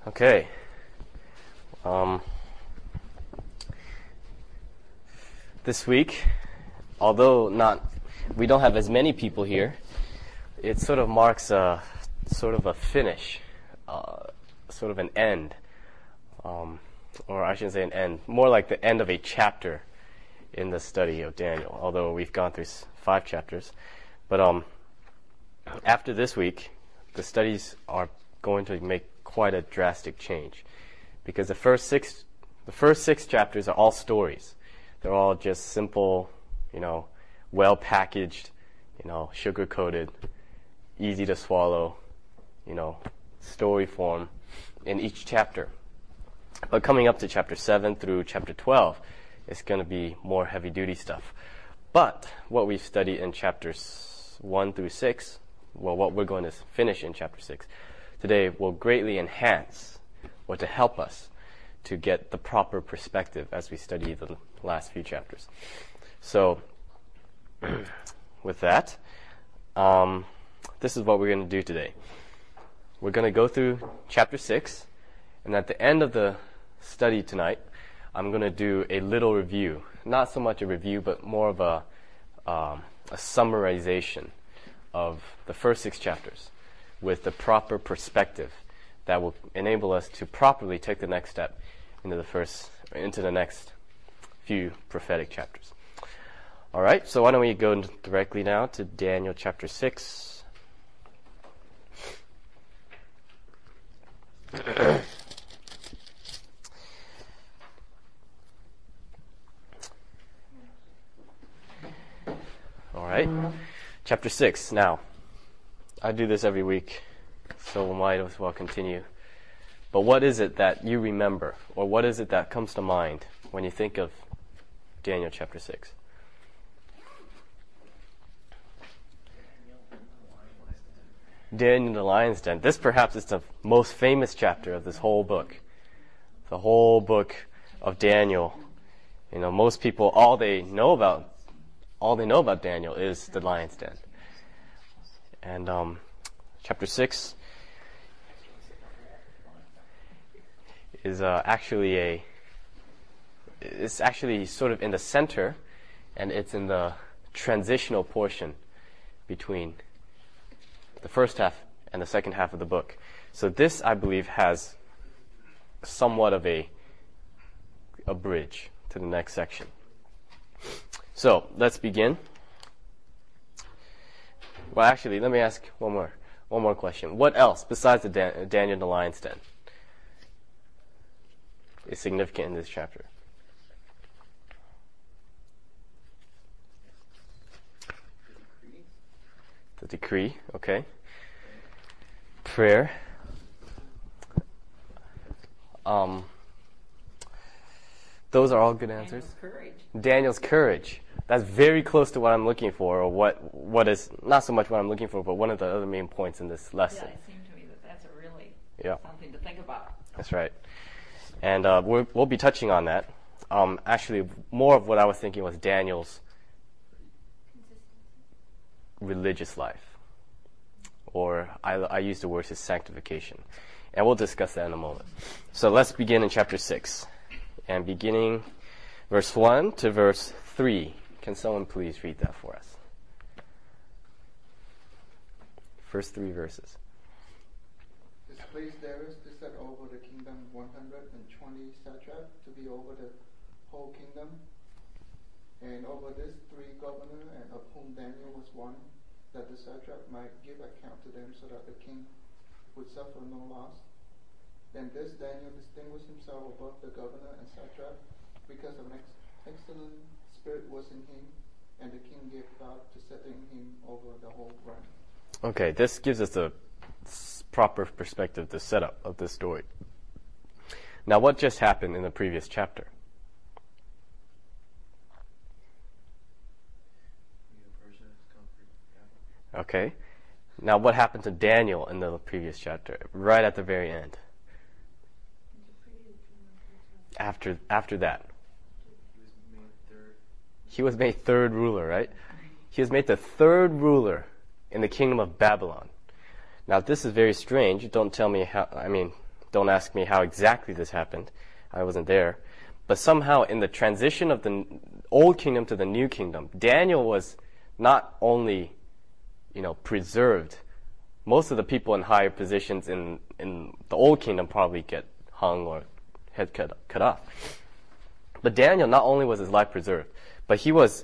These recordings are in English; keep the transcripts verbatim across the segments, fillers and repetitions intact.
Okay. Um, this week, although not, we don't have as many people here, it sort of marks a sort of a finish, uh, sort of an end, um, or I shouldn't say an end, more like the end of a chapter in the study of Daniel. Although we've gone through five chapters, but um, after this week, the studies are going to make quite a drastic change, because the first six, the first six chapters are all stories. They're all just simple, you know, well packaged, you know, sugar coated, easy to swallow, you know, story form in each chapter. But coming up to chapter seven through chapter twelve, it's going to be more heavy duty stuff. But what we've studied in chapters one through six, well, what we're going to finish in chapter six today will greatly enhance or to help us to get the proper perspective as we study the last few chapters. So, with that, um, this is what we're going to do today. We're going to go through chapter six, and at the end of the study tonight, I'm going to do a little review. Not so much a review, but more of a, um, a summarization of the first six chapters with the proper perspective that will enable us to properly take the next step into the first, into the next few prophetic chapters. All right, so why don't we go directly now to Daniel chapter six. All right, chapter six. Now, I do this every week, so we might as well continue. But what is it that you remember, or what is it that comes to mind when you think of Daniel chapter six? Daniel in the lion's den. This perhaps is the most famous chapter of this whole book. The whole book of Daniel. You know, most people, all they know about, all they know about Daniel is the lion's den. And um, chapter six is uh, actually a, it's actually sort of in the center, and it's in the transitional portion between the first half and the second half of the book. So this, I believe, has somewhat of a, a bridge to the next section. So let's begin. Well, actually, let me ask one more, one more question. What else besides the Dan- Daniel in the lion's den is significant in this chapter? The decree, okay. Prayer. Um, those are all good answers. Daniel's courage. Daniel's courage. That's very close to what I'm looking for, or what what is not so much what I'm looking for, but one of the other main points in this lesson. Yeah, it seemed to me that that's a really Yeah. something to think about. That's right. And uh, we'll, we'll be touching on that. Um, actually, more of what I was thinking was Daniel's religious life. Or I, I use the word his sanctification. And we'll discuss that in a moment. So let's begin in chapter six. And beginning verse one to verse three. Can someone please read that for us? First three verses. Displeased Darius to set over the kingdom one hundred twenty satraps to be over the whole kingdom, and over this three governors, and of whom Daniel was one, that the satrap might give account to them, so that the king would suffer no loss. Then this Daniel distinguished himself above the governor and satrap, because an ex- excellent spirit was in him, and the king gave God to setting him over the whole realm. Okay, this gives us a proper perspective, the setup of this story. Now, what just happened in the previous chapter? Okay. Now, what happened to Daniel in the previous chapter, right at the very end? After after that, he was made third ruler, right? He was made the third ruler in the kingdom of Babylon. Now, this is very strange. Don't tell me how, I mean, Don't ask me how exactly this happened. I wasn't there. But somehow in the transition of the old kingdom to the new kingdom, Daniel was not only, you know, preserved. Most of the people in higher positions in, in the old kingdom probably get hung or head cut, cut off. But Daniel, not only was his life preserved, but he was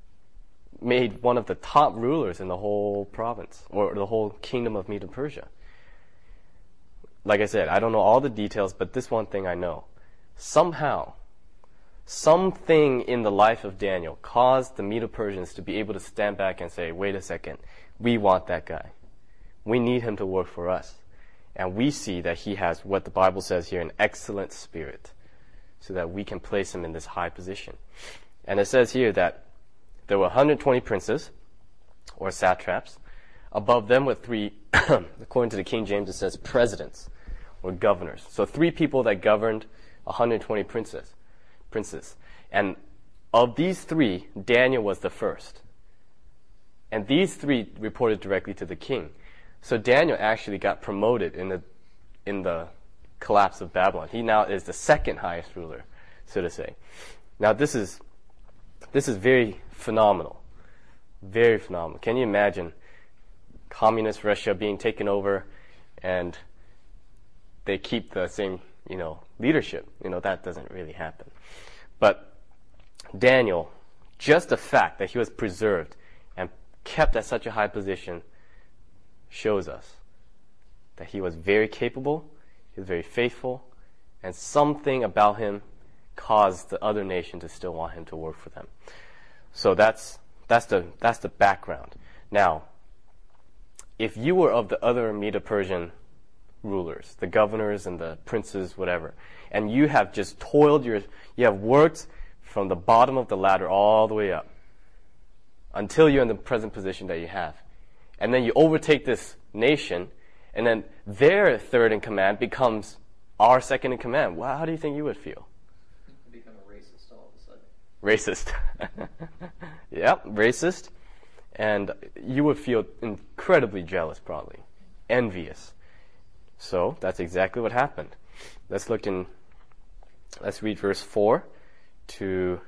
made one of the top rulers in the whole province, or the whole kingdom of Medo Persia. Like I said, I don't know all the details, but this one thing I know. Somehow, something in the life of Daniel caused the Medo-Persians to be able to stand back and say, wait a second, we want that guy. We need him to work for us. And we see that he has what the Bible says here, an excellent spirit, so that we can place him in this high position. And it says here that there were one hundred twenty princes, or satraps. Above them were three, according to the King James, it says presidents, or governors. So three people that governed one hundred twenty princes. princes. And of these three, Daniel was the first. And these three reported directly to the king. So Daniel actually got promoted in the in the collapse of Babylon. He now is the second highest ruler, so to say. Now this is this is very phenomenal. Very phenomenal. Can you imagine communist Russia being taken over and they keep the same, you know, leadership? You know, that doesn't really happen. But Daniel, just the fact that he was preserved and kept at such a high position shows us that he was very capable, he was very faithful, and something about him caused the other nation to still want him to work for them. So that's that's the that's the background. Now, if you were of the other Medo-Persian rulers, the governors and the princes, whatever, and you have just toiled your, you have worked from the bottom of the ladder all the way up until you're in the present position that you have. And then you overtake this nation, and then their third in command becomes our second in command. Well, how do you think you would feel? You become a racist all of a sudden. Racist. Yep, racist. And you would feel incredibly jealous, probably. Envious. So, that's exactly what happened. Let's look in, let's read verse four to,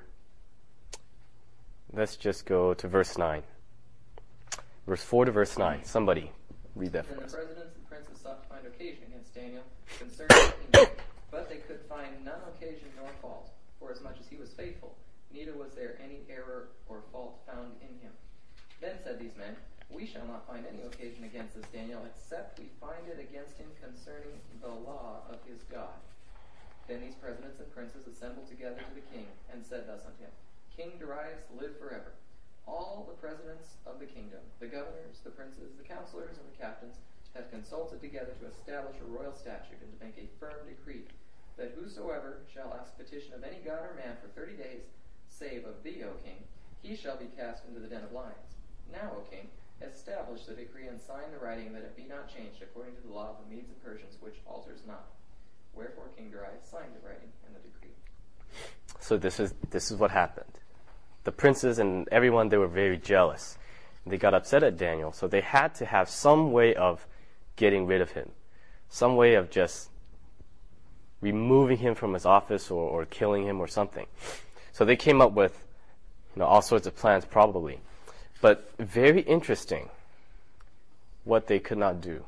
let's just go to verse nine. Verse four to verse nine. Somebody read that for Then us. the presidents and princes sought to find occasion against Daniel concerning the kingdom, but they could find none occasion nor fault, for as much as he was faithful, neither was there any error or fault found in him. Then said these men, we shall not find any occasion against this Daniel, except we find it against him concerning the law of his God. Then these presidents and princes assembled together to the king, and said thus unto him, King Darius, live forever. All the presidents of the kingdom, the governors, the princes, the counselors, and the captains, have consulted together to establish a royal statute, and to make a firm decree, that whosoever shall ask petition of any god or man for thirty days, save of thee, O king, he shall be cast into the den of lions. Now, O king, establish the decree and sign the writing, that it be not changed according to the law of the Medes and Persians, which alters not. Wherefore King Darius signed the writing and the decree. So this is this is what happened. The princes and everyone, they were very jealous. They got upset at Daniel, so they had to have some way of getting rid of him, some way of just removing him from his office, or, or killing him or something. So they came up with, you know, all sorts of plans, probably. But very interesting what they could not do.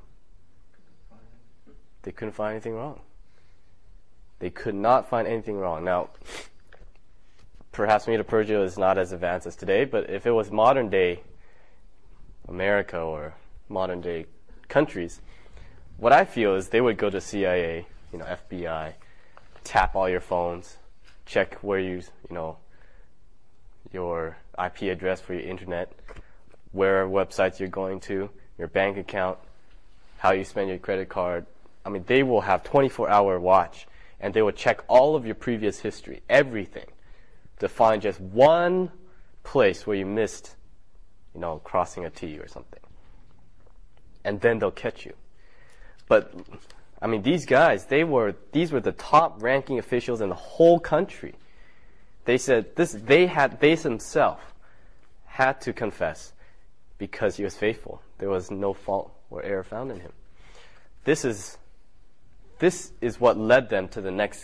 They couldn't find anything wrong. They could not find anything wrong. Now, perhaps Medo-Persia is not as advanced as today, but if it was modern day America or modern day countries, what I feel is they would go to C I A, you know, F B I, tap all your phones, check where you, you know, your I P address for your internet, where websites you're going to, your bank account, how you spend your credit card. I mean, they will have twenty-four hour watch, and they will check all of your previous history, everything, to find just one place where you missed, you know, crossing a T or something. And then they'll catch you. But, I mean, these guys, they were, these were the top ranking officials in the whole country. They said this, they had, they themselves had to confess because he was faithful. There was no fault or error found in him. This is this is what led them to the next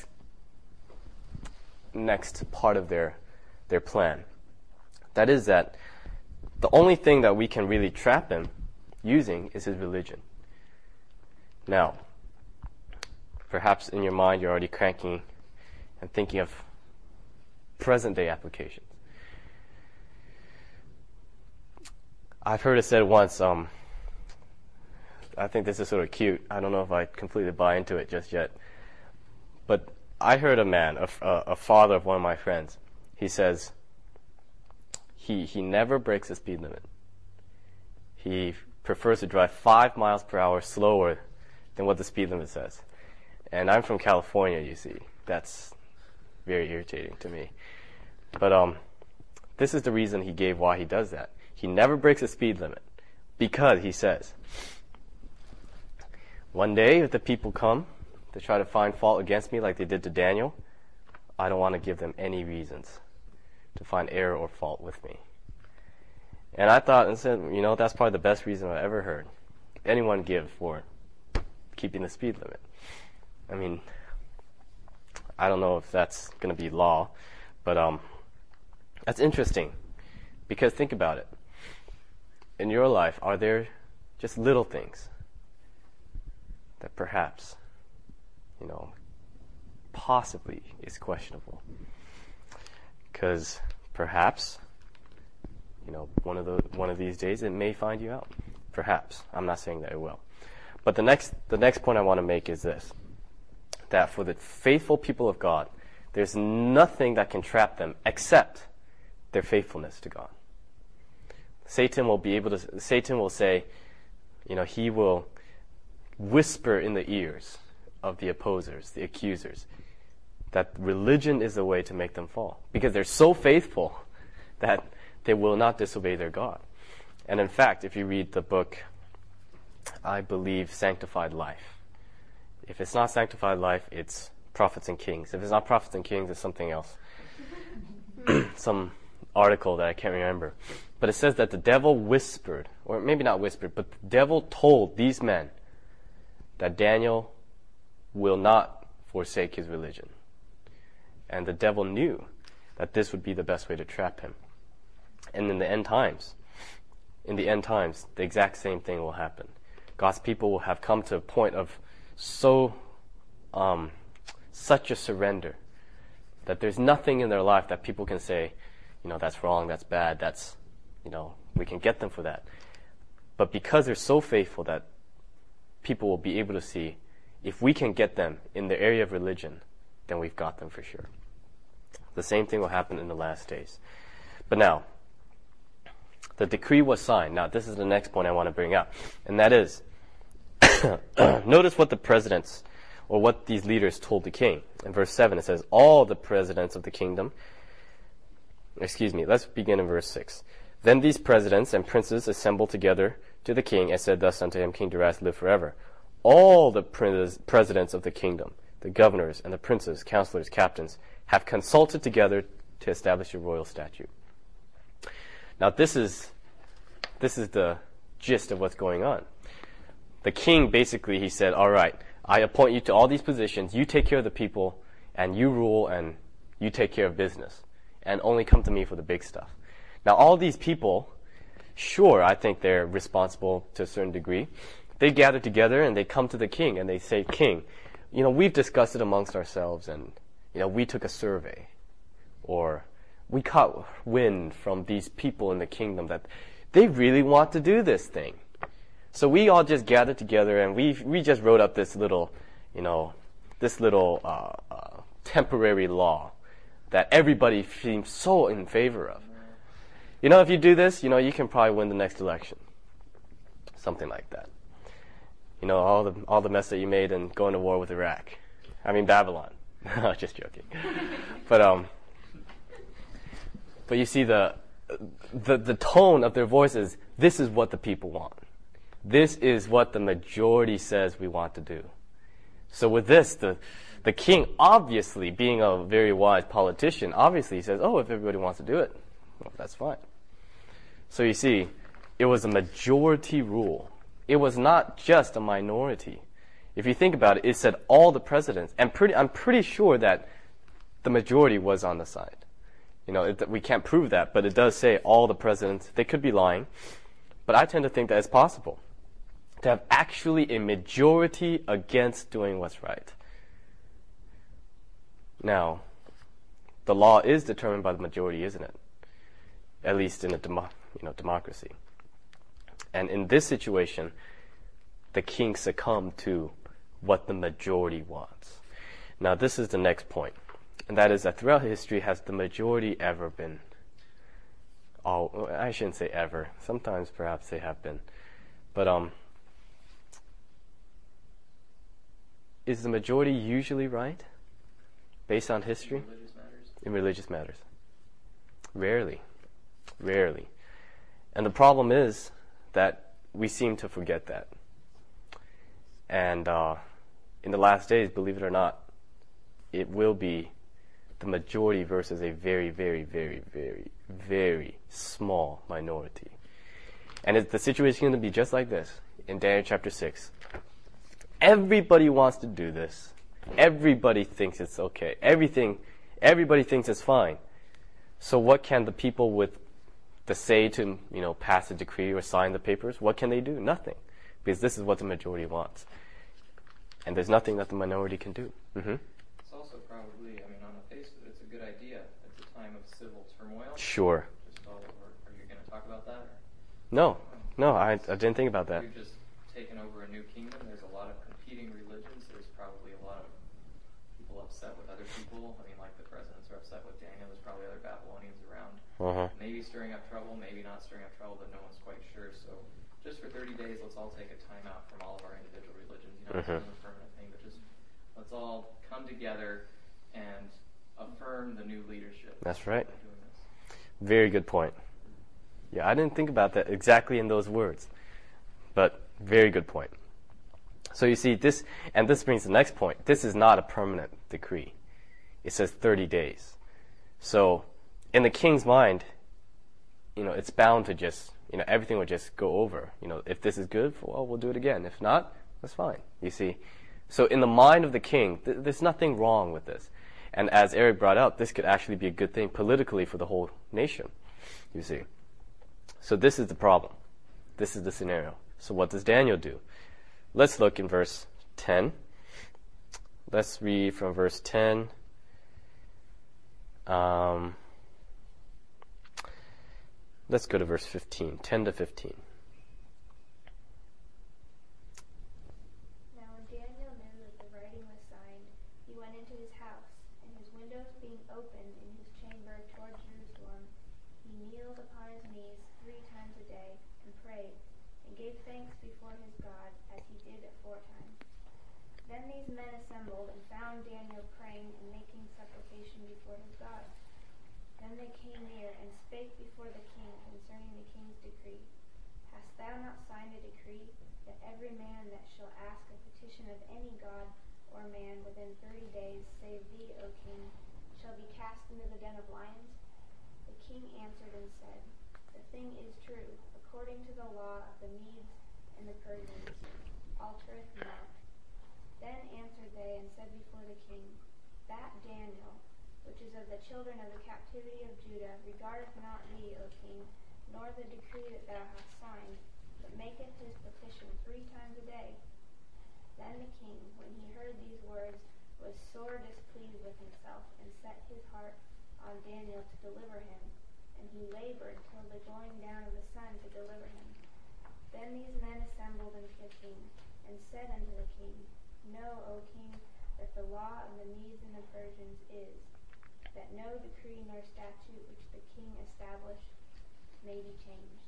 next part of their their plan. That is that the only thing that we can really trap him using is his religion. Now, perhaps in your mind you're already cranking and thinking of present-day applications. I've heard it said once, um, I think this is sort of cute. I don't know if I completely buy into it just yet. But I heard a man, a, a father of one of my friends, he says he, he never breaks the speed limit. He prefers to drive five miles per hour slower than what the speed limit says. And I'm from California, you see. That's very irritating to me. But um, this is the reason he gave why he does that. He never breaks the speed limit because, he says, one day if the people come to try to find fault against me like they did to Daniel, I don't want to give them any reasons to find error or fault with me. And I thought and said, you know, that's probably the best reason I've ever heard anyone give for keeping the speed limit. I mean, I don't know if that's going to be law, but um, that's interesting because think about it. In your life, are there just little things that perhaps, you know, possibly is questionable? Because perhaps, you know, one of the one of these days it may find you out. Perhaps. I'm not saying that it will. But the next the next point I want to make is this: that for the faithful people of God, there's nothing that can trap them except their faithfulness to God. Satan will be able to Satan will say, you know, he will whisper in the ears of the opposers, the accusers, that religion is the way to make them fall. Because they're so faithful that they will not disobey their God. And in fact, if you read the book, I believe, Sanctified Life. If it's not Sanctified Life, it's Prophets and Kings. If it's not Prophets and Kings, it's something else. Some article that I can't remember. But it says that the devil whispered, or maybe not whispered, but the devil told these men that Daniel will not forsake his religion. And the devil knew that this would be the best way to trap him. And in the end times, in the end times, the exact same thing will happen. God's people will have come to a point of so, um, such a surrender that there's nothing in their life that people can say, you know, that's wrong, that's bad, that's, you know, we can get them for that. But because they're so faithful that people will be able to see, if we can get them in the area of religion, then we've got them for sure. The same thing will happen in the last days. But now, the decree was signed. Now, this is the next point I want to bring up, and that is, notice what the presidents, or what these leaders told the king. In verse seven, it says, all the presidents of the kingdom, excuse me, let's begin in verse six. Then these presidents and princes assembled together to the king and said thus unto him, King Darius, live forever. All the pres- presidents of the kingdom, the governors and the princes, counselors, captains, have consulted together to establish a royal statute. Now this is, this is the gist of what's going on. The king basically, he said, all right, I appoint you to all these positions, you take care of the people, and you rule, and you take care of business, and only come to me for the big stuff. Now all these people, sure, I think they're responsible to a certain degree. They gather together and they come to the king and they say, King, you know, we've discussed it amongst ourselves and, you know, we took a survey, or we caught wind from these people in the kingdom that they really want to do this thing. So we all just gathered together and we we just wrote up this little, you know, this little uh, uh, temporary law that everybody seems so in favor of. You know, if you do this, you know, you can probably win the next election. Something like that. You know, all the all the mess that you made in going to war with Iraq. I mean, Babylon. Just joking. But um, but you see the the the tone of their voices. This is what the people want. This is what the majority says we want to do. So with this, the the king, obviously being a very wise politician, obviously says, "Oh, if everybody wants to do it, well, that's fine." So you see, it was a majority rule. It was not just a minority. If you think about it, it said all the presidents, and pretty, I'm pretty sure that the majority was on the side. You know, it, we can't prove that, but it does say all the presidents. They could be lying, but I tend to think that it's possible to have actually a majority against doing what's right. Now, the law is determined by the majority, isn't it? At least in a demo, you know, democracy. And in this situation, the king succumbed to what the majority wants. Now, this is the next point, and that is that throughout history, has the majority ever been? Oh, I shouldn't say ever. Sometimes, perhaps they have been, but um, is the majority usually right, based on history? In religious matters. In religious matters, rarely, rarely, and the problem is that we seem to forget that. And uh, in the last days, believe it or not, it will be the majority versus a very, very, very, very, very small minority. And it, the situation is going to be just like this in Daniel chapter six. Everybody wants to do this. Everybody thinks it's okay. Everything, everybody thinks it's fine. So what can the people with the say to, you know, pass a decree or sign the papers, what can they do? Nothing. Because this is what the majority wants. And there's nothing that the minority can do. Mm-hmm. It's also probably, I mean, on the face of it, it's a good idea. It's a time of civil turmoil. Sure. Just all, or are you going to talk about that? Or? No. No, I, I didn't think about that. You've just taken over a new kingdom. There's a lot of competing religions. There's probably a lot of people upset with other people. I mean, like the presidents are upset with Daniel. There's probably other Babylonians around. Uh-huh. Maybe stirring up trouble, maybe not stirring up trouble, but no one's quite sure. So just for thirty days, let's all take a time out from all of our individual religions. You know, Mm-hmm. it's not a permanent thing, but just let's all come together and affirm the new leadership. That's right. by doing this. Very good point. Yeah, I didn't think about that exactly in those words. But very good point. So you see, this, and this brings the next point. This is not a permanent decree. It says thirty days. So in the king's mind, you know, it's bound to just, you know, everything would just go over. You know, if this is good, well, we'll do it again. If not, that's fine. You see? So in the mind of the king, th- there's nothing wrong with this. And as Eric brought up, this could actually be a good thing politically for the whole nation. You see? So this is the problem. This is the scenario. So what does Daniel do? Let's look in verse ten. Let's read from verse ten. Um, let's go to verse fifteen, ten to fifteen. Now when Daniel knew that the writing was signed, he went into his house, and his windows being opened in his chamber toward Jerusalem, he kneeled upon his knees three times a day, and prayed, and gave thanks before his God, as he did aforetime. Then these men assembled, and found Daniel praying and making supplication before his God. Then they came near, and spake before the king concerning the king's decree. Hast thou not signed a decree, that every man that shall ask a petition of any god or man within thirty days, save thee, O king, shall be cast into the den of lions? The king answered and said, The thing is true, according to the law of the Medes and the Persians, altereth not. Then answered they and said before the king, That Daniel, which is of the children of the captivity of Judah, regardeth not thee, O king, nor the decree that thou hast signed, but maketh his petition three times a day. Then the king, when he heard these words, was sore displeased with himself, and set his heart on Daniel to deliver him. And he labored till the going down of the sun to deliver him. Then these men assembled unto the king, and said unto the king, Know, O king, that the law of the Medes and the Persians is, that no decree nor statute which the king established may be changed.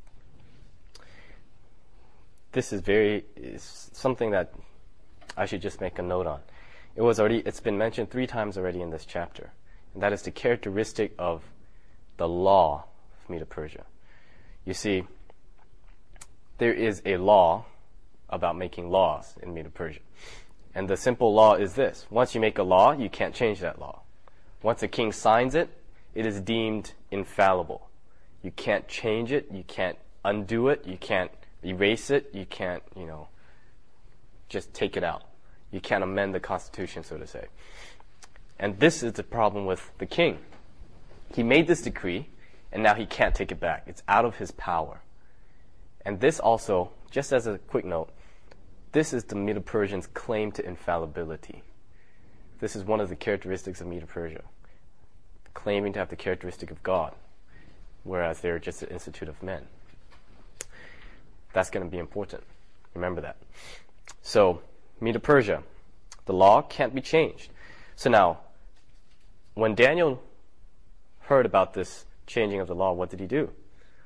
This is very is something that I should just make a note on. It was already it's been mentioned three times already in this chapter, and that is the characteristic of the law of Medo-Persia. You see, there is a law about making laws in Medo-Persia, and the simple law is this: once you make a law, you can't change that law. Once a king signs it, it is deemed infallible. You can't change it. You can't undo it. You can't erase it. You can't, you know, just take it out. You can't amend the Constitution, so to say. And this is the problem with the king. He made this decree, and now he can't take it back. It's out of his power. And this also, just as a quick note, this is the Medo-Persians' claim to infallibility. This is one of the characteristics of Medo-Persia, claiming to have the characteristic of God, whereas they're just an institute of men. That's going to be important. Remember that. So, Medo-Persia, the law can't be changed. So now, when Daniel heard about this changing of the law, what did he do?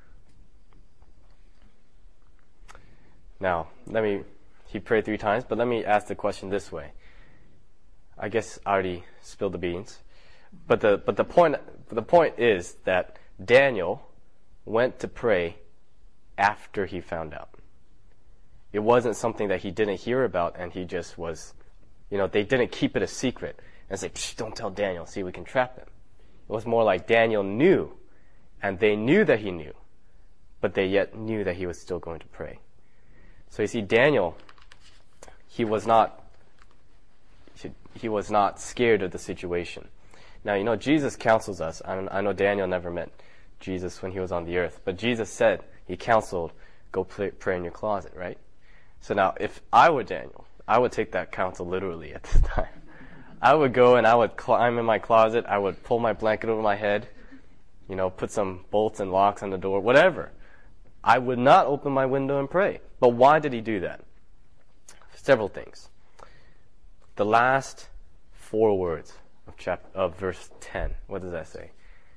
Now, let me, he prayed three times, but let me ask the question this way. I guess I already spilled the beans. But the, but the point, the point is that Daniel went to pray after he found out. It wasn't something that he didn't hear about and he just was, you know, they didn't keep it a secret and say, Psh, don't tell Daniel, see, we can trap him. It was more like Daniel knew, and they knew that he knew, but they yet knew that he was still going to pray. So you see, Daniel, he was not, he was not scared of the situation. Now, you know, Jesus counsels us. I, I know Daniel never met Jesus when he was on the earth, but Jesus said, he counseled, go pray, pray in your closet, right? So now, if I were Daniel, I would take that counsel literally at this time. I would go and I would climb in my closet, I would pull my blanket over my head, you know, put some bolts and locks on the door, whatever. I would not open my window and pray. But why did he do that? Several things. The last four words of chapter of verse ten, what does that say?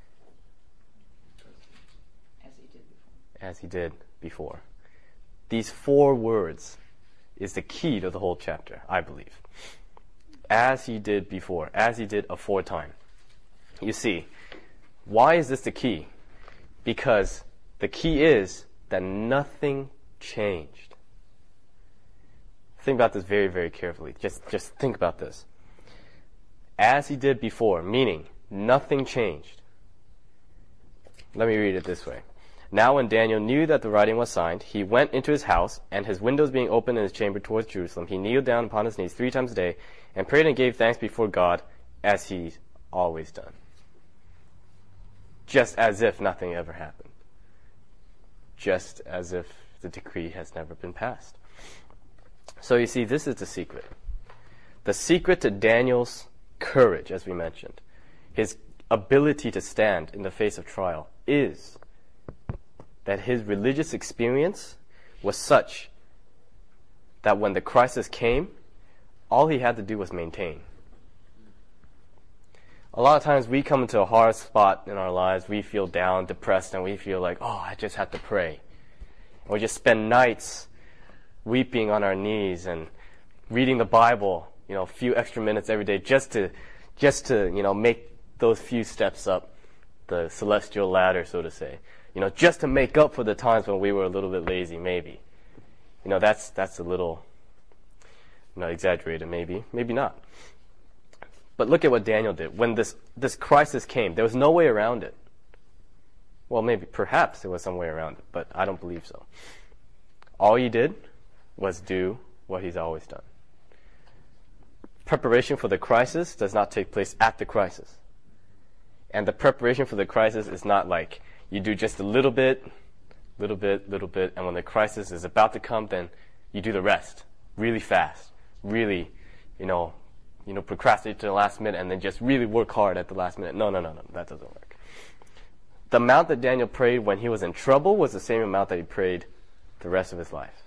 As he did before. As he did before. These four words is the key to the whole chapter, I believe. As he did before, as he did aforetime. You see, why is this the key? Because the key is that nothing changed. Think about this very, very carefully. Just, just think about this. As he did before, meaning nothing changed. Let me read it this way. Now when Daniel knew that the writing was signed, he went into his house, and his windows being open in his chamber towards Jerusalem, he kneeled down upon his knees three times a day, and prayed and gave thanks before God, as he's always done. Just as if nothing ever happened. Just as if the decree has never been passed. So you see, this is the secret. The secret to Daniel's courage, as we mentioned, his ability to stand in the face of trial, is that his religious experience was such that when the crisis came, all he had to do was maintain. A lot of times we come into a hard spot in our lives, we feel down, depressed, and we feel like, oh, I just have to pray. And we just spend nights weeping on our knees and reading the Bible, you know, a few extra minutes every day just to, just to, you know, make those few steps up the celestial ladder, so to say. You know, just to make up for the times when we were a little bit lazy, maybe. You know, that's that's a little, you know, exaggerated, maybe, maybe not. But look at what Daniel did. When this, this crisis came, there was no way around it. Well, maybe, perhaps there was some way around it, but I don't believe so. All he did was do what he's always done. Preparation for the crisis does not take place at the crisis. And the preparation for the crisis is not like you do just a little bit, little bit, little bit, and when the crisis is about to come, then you do the rest really fast, really, you know, you know, procrastinate to the last minute and then just really work hard at the last minute. No, no, no, no, that doesn't work. The amount that Daniel prayed when he was in trouble was the same amount that he prayed the rest of his life.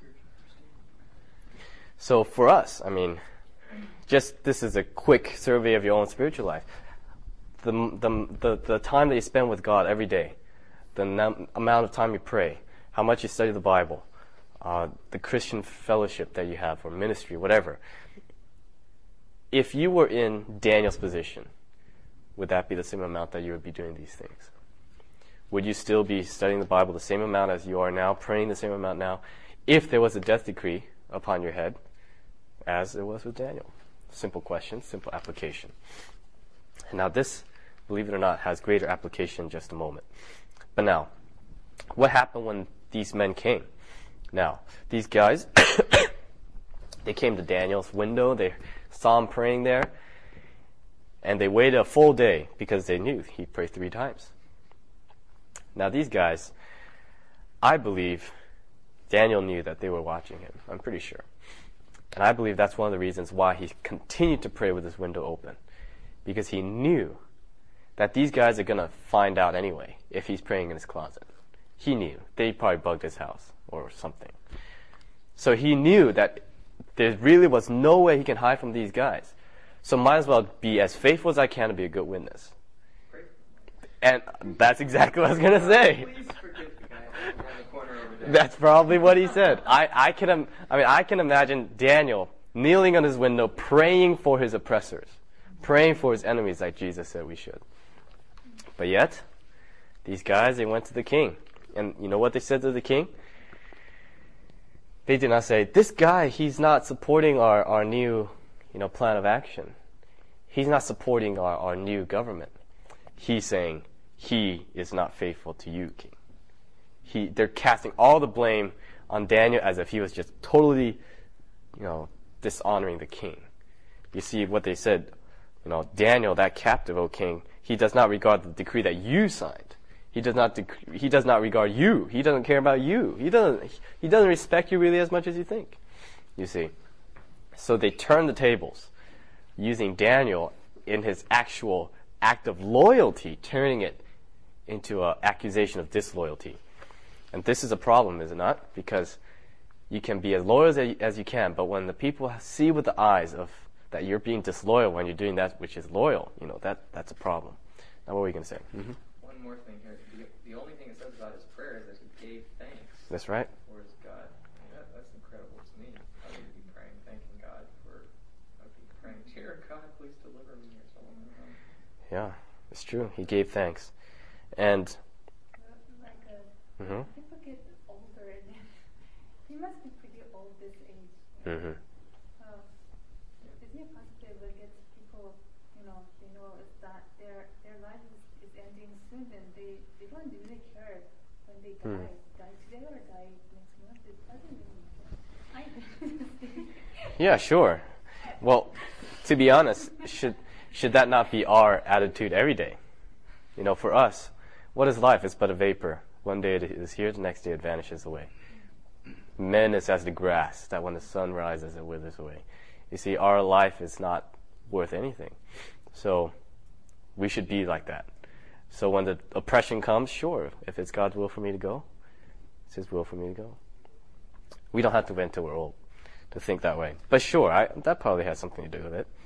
So for us, I mean, just this is a quick survey of your own spiritual life. The, the, the, the time that you spend with God every day, the num- amount of time you pray, how much you study the Bible, uh, the Christian fellowship that you have, or ministry, whatever. If you were in Daniel's position, would that be the same amount that you would be doing these things? Would you still be studying the Bible the same amount as you are now, praying the same amount now, if there was a death decree upon your head, as it was with Daniel? Simple question, simple application. Now this, believe it or not, has greater application in just a moment. But now, what happened when these men came? Now, these guys, They came to Daniel's window. They saw him praying there. And they waited a full day because they knew he prayed three times. Now these guys, I believe Daniel knew that they were watching him. I'm pretty sure. And I believe that's one of the reasons why he continued to pray with his window open. Because he knew that these guys are going to find out anyway if he's praying in his closet. He knew. They probably bugged his house or something. So he knew that there really was no way he can hide from these guys. So might as well be as faithful as I can to be a good witness. And that's exactly what I was going to say. Please forgive the guy around the corner over there. That's probably what he said. I, I can im- I mean I can imagine Daniel kneeling on his window praying for his oppressors, praying for his enemies like Jesus said we should. But yet, these guys, they went to the king. And you know what they said to the king? They did not say, this guy, he's not supporting our, our new, you know, plan of action. He's not supporting our, our new government. He's saying, he is not faithful to you, king. He, they're casting all the blame on Daniel as if he was just totally, you know, dishonoring the king. You see what they said, you know, Daniel, that captive, O king, he does not regard the decree that you signed. He does not dec- he does not regard you. He doesn't care about you. He doesn't he doesn't respect you really as much as you think. You see. So they turned the tables, using Daniel in his actual act of loyalty, turning it into an accusation of disloyalty. And this is a problem, is it not? Because you can be as loyal as, as you can, but when the people see with the eyes of that you're being disloyal when you're doing that which is loyal, you know, that that's a problem. Now what were you going to say? Mm-hmm. One more thing here. The, the only thing it says about his prayer is that he gave thanks. That's right. For his God. I mean, that, that's incredible to me. I would be praying, thanking God for, I would be praying, dear God, please deliver me or something. Yeah, it's true. He gave thanks. And Like a, mm-hmm. people get older and then he must be pretty old this age. Mm-hmm. Uh, isn't it possible when gets people, you know, they know is that their their life is, is ending soon and they, they don't really care when they die. Mm. Die today or die next month. It doesn't really matter. I Yeah, sure. Well, to be honest, should should that not be our attitude every day? You know, for us, what is life? It's but a vapor. One day it is here, the next day it vanishes away. Men is as the grass, that when the sun rises, it withers away. You see, our life is not worth anything. So we should be like that. So when the oppression comes, sure, if it's God's will for me to go, it's His will for me to go. We don't have to wait until we're old to think that way. But sure, I, that probably has something to do with it.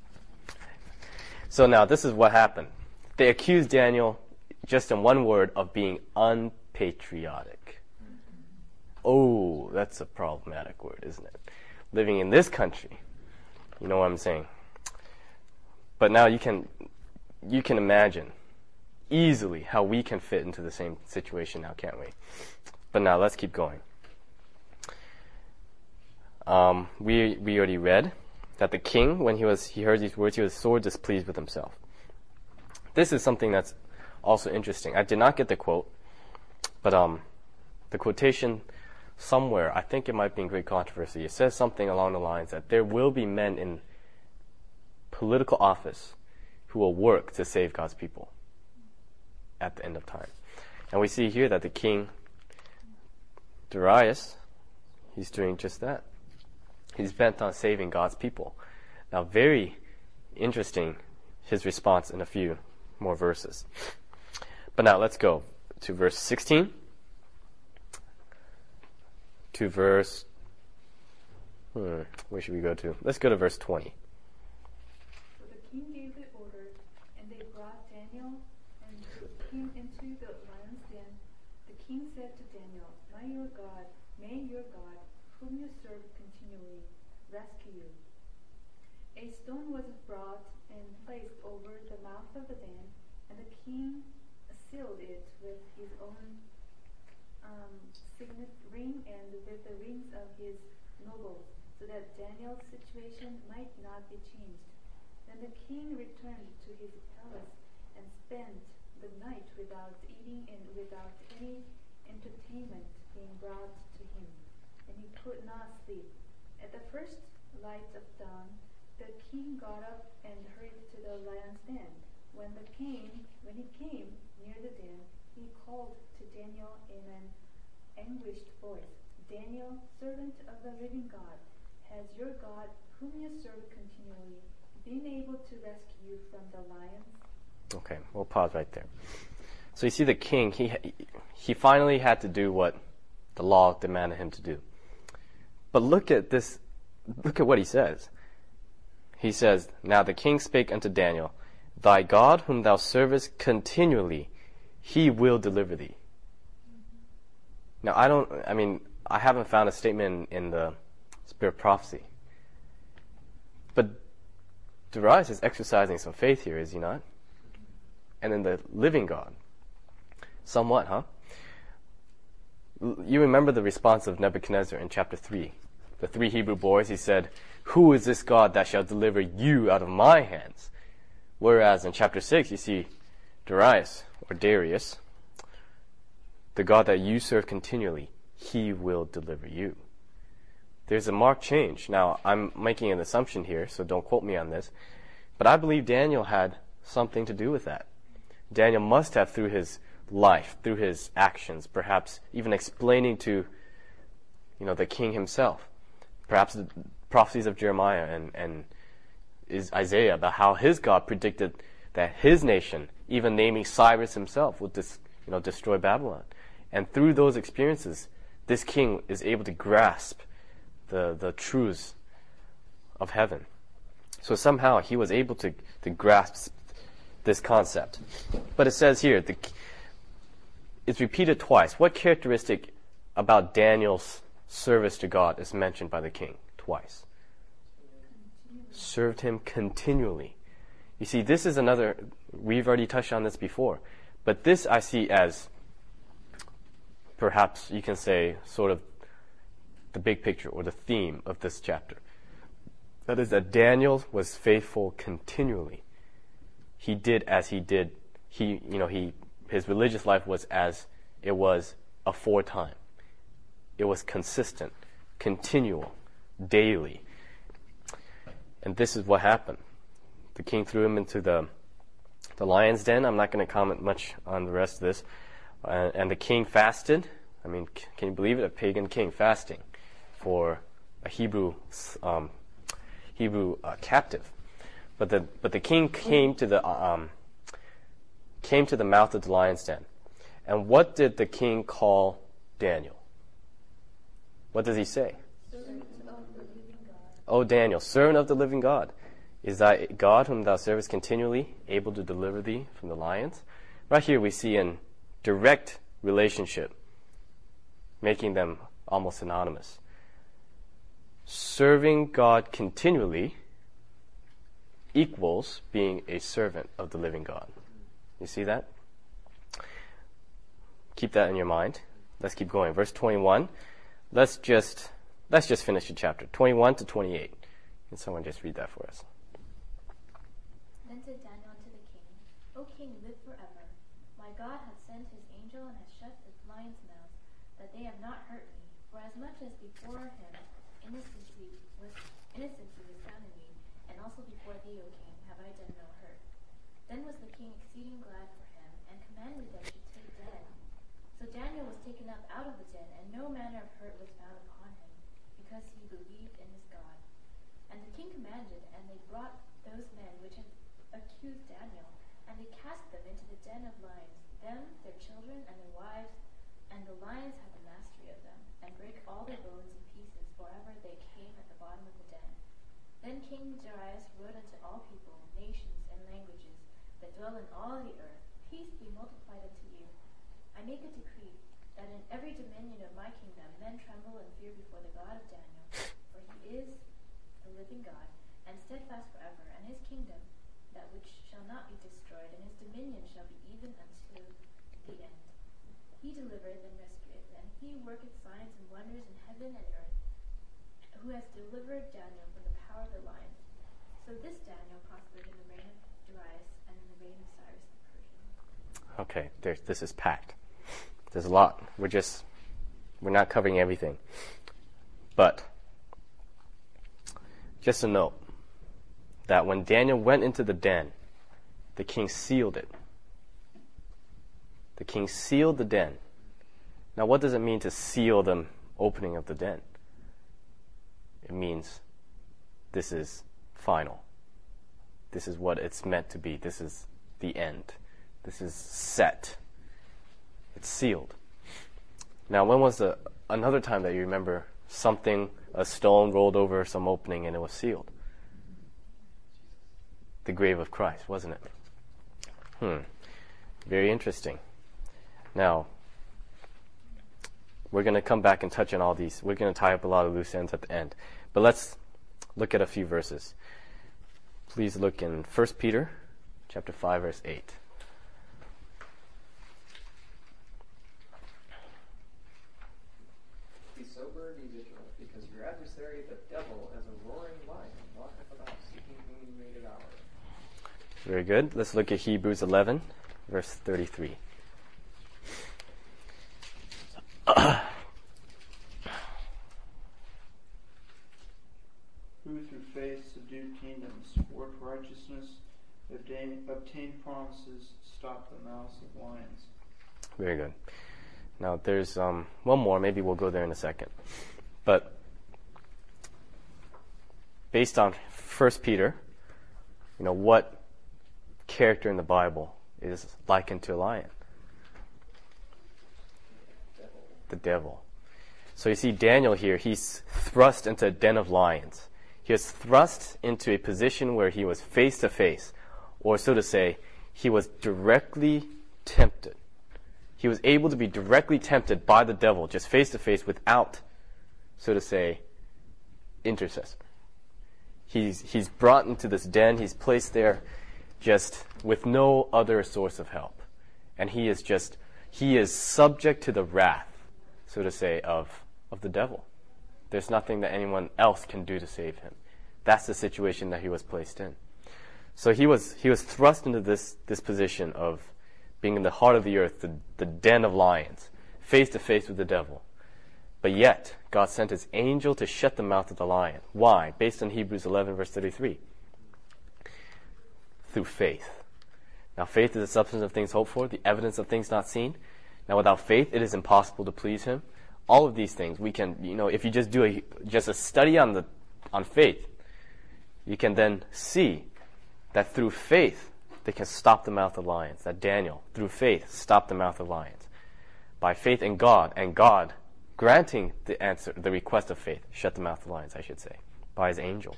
So now, this is what happened. They accused Daniel, just in one word, of being unpatriotic. Oh, that's a problematic word, isn't it? Living in this country, you know what I'm saying. But now you can, you can imagine easily how we can fit into the same situation now, can't we? But now let's keep going. Um, we we already read that the king, when he was he heard these words, he was sore displeased with himself. This is something that's also interesting. I did not get the quote, but um, the quotation somewhere, I think it might be in Great Controversy. It says something along the lines that there will be men in political office who will work to save God's people at the end of time. And we see here that the king, Darius, he's doing just that. He's bent on saving God's people. Now, very interesting, his response in a few more verses. But now let's go to verse sixteen. To verse, hmm, where should we go to? Let's go to verse twenty. So the king gave the order, and they brought Daniel and took him into the lion's den. The king said to Daniel, May your God, may your God, whom you serve continually, rescue you. A stone was brought and placed over the mouth of the den, and the king sealed it with his own um, signet ring and with the rings of his nobles, so that Daniel's situation might not be changed. Then the king returned to his palace and spent the night without eating and without any entertainment being brought to him, and he could not sleep. At the first light of dawn, the king got up and hurried to the lion's den. When the king, when he came near the den, he called to Daniel in an anguished voice, "Daniel, servant of the living God, has your God, whom you serve continually, been able to rescue you from the lions?" Okay, we'll pause right there. So you see the king, he he finally had to do what the law demanded him to do. But look at this, look at what he says. He says, "Now the king spake unto Daniel, Thy God whom thou servest continually, he will deliver thee." Now I don't, I mean, I haven't found a statement in, in the Spirit of Prophecy. But Darius is exercising some faith here, is he not? And in the living God. Somewhat, huh? You remember the response of Nebuchadnezzar in chapter three. The three Hebrew boys, he said, "Who is this God that shall deliver you out of my hands?" Whereas in chapter six, you see Darius, or Darius, "The God that you serve continually, he will deliver you." There's a marked change. Now, I'm making an assumption here, so don't quote me on this. But I believe Daniel had something to do with that. Daniel must have, through his life, through his actions, perhaps even explaining to, you know, the king himself, perhaps the prophecies of Jeremiah and, and is Isaiah about how his God predicted that his nation, even naming Cyrus himself, would dis, you know, destroy Babylon. And through those experiences, this king is able to grasp the, the truths of heaven. So somehow he was able to, to grasp this concept. But it says here, the, it's repeated twice. What characteristic about Daniel's service to God is mentioned by the king twice? Served him continually. You see, this is another, we've already touched on this before, but this I see as, perhaps you can say, sort of the big picture or the theme of this chapter. That is that Daniel was faithful continually. He did as he did. He, you know, he, his religious life was as it was aforetime. It was consistent, continual, daily. And this is what happened. The king threw him into the the lion's den. I'm not going to comment much on the rest of this. Uh, and the king fasted. I mean, c- can you believe it? A pagan king fasting for a Hebrew um, Hebrew uh, captive. But the but the king came to the um, came to the mouth of the lion's den. And what did the king call Daniel? What does he say? Servant of the living God. O Daniel, servant of the living God, is thy God whom thou servest continually able to deliver thee from the lions? Right here we see in direct relationship, making them almost synonymous. Serving God continually equals being a servant of the living God. You see that? Keep that in your mind. Let's keep going. Verse twenty-one. Let's just let's just finish the chapter. twenty-one to twenty-eight. Can someone just read that for us? Then said Daniel unto the king, O king, live forever. My God hath sent his angel and has shut the lions' mouths, that they have not hurt me. For as much as before him innocency was innocency was found in me, and also before thee, O king, have I done no hurt. Then was the king exceeding glad for him, and commanded that he should take den. So Daniel was taken up out of the den, and no manner of hurt was found upon him, because he believed in his God. And the king commanded, and they brought those men which had accused Daniel, and they cast them into the den of lions, them, their children, and their wives, and the lions had the mastery of them, and brake all their bones in pieces, forever they came at the bottom of the den. Then King Darius wrote unto all people, nations, and languages, that dwell in all the earth, Peace be multiplied unto you. I make a decree, that in every dominion of my kingdom men tremble and fear before the God of Daniel, for he is the living God, and steadfast forever, and his kingdom, that which shall not be destroyed, and his dominion shall be even unto the end. He delivereth and rescueth, and he worketh signs and wonders in heaven and earth, who has delivered Daniel from the power of the lions. So this Daniel prospered in the reign of Darius and in the reign of Cyrus the Persian. Okay, there's, this is packed. There's a lot. We're just, we're not covering everything. But just a note that when Daniel went into the den, the king sealed it. The king sealed the den. Now, what does it mean to seal the opening of the den? It means this is final. This is what it's meant to be. This is the end. This is set. It's sealed. Now, when was the another time that you remember something, a stone rolled over some opening and it was sealed? The grave of Christ, wasn't it? Hmm. Very interesting. Now, we're going to come back and touch on all these. We're going to tie up a lot of loose ends at the end. But let's look at a few verses. Please look in First Peter chapter five, verse eight. Be sober, be vigilant, because your adversary, the devil, as a roaring lion, walketh about, seeking whom he may devour. Very good. Let's look at Hebrews eleven, verse thirty-three. Who through faith subdued kingdoms, worked righteousness, obtained, obtained promises, stopped the mouths of lions. Very good. Now there's um, one more. Maybe we'll go there in a second. But based on First Peter, you know, what character in the Bible is likened to a lion? The devil. So you see Daniel here, he's thrust into a den of lions. He was thrust into a position where he was face to face, or so to say, he was directly tempted. He was able to be directly tempted by the devil, just face to face, without, so to say, intercessor. He's, he's brought into this den, he's placed there just with no other source of help. And he is just, he is subject to the wrath, so to say, of, of the devil. There's nothing that anyone else can do to save him. That's the situation that he was placed in. So he was he was thrust into this, this position of being in the heart of the earth, the, the den of lions, face to face with the devil. But yet, God sent his angel to shut the mouth of the lion. Why? Based on Hebrews eleven, verse thirty-three. Through faith. Now, faith is the substance of things hoped for, the evidence of things not seen. Now, without faith, it is impossible to please him. All of these things, we can, you know, if you just do a, just a study on the, on faith, you can then see that through faith, they can stop the mouth of lions. That Daniel, through faith, stopped the mouth of lions. By faith in God, and God granting the answer, the request of faith, shut the mouth of lions, I should say, by his angel.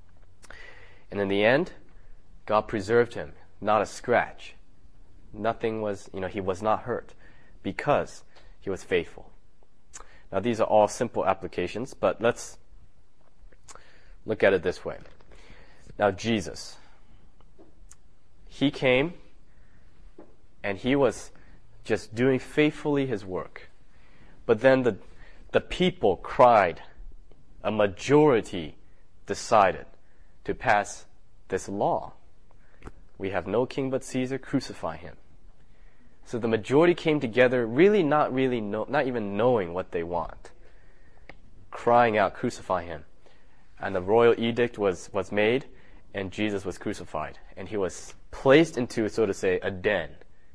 And in the end, God preserved him, not a scratch. Nothing was, you know, he was not hurt, because he was faithful. Now, these are all simple applications, but let's look at it this way. Now, Jesus, he came and he was just doing faithfully his work. But then the, the people cried, a majority decided to pass this law. We have no king but Caesar, crucify him. So the majority came together, really not really know, not even knowing what they want, crying out, crucify him. And the royal edict was, was made, and Jesus was crucified. And he was placed into, so to say, a den,